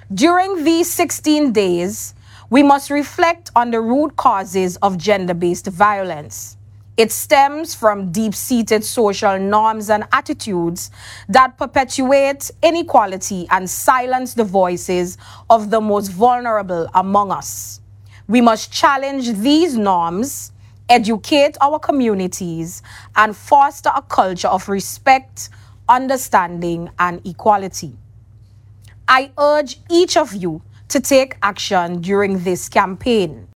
During these 16 days, we must reflect on the root causes of gender-based violence. It stems from deep-seated social norms and attitudes that perpetuate inequality and silence the voices of the most vulnerable among us. We must challenge these norms, educate our communities, and foster a culture of respect, understanding, and equality. I urge each of you to take action during this campaign.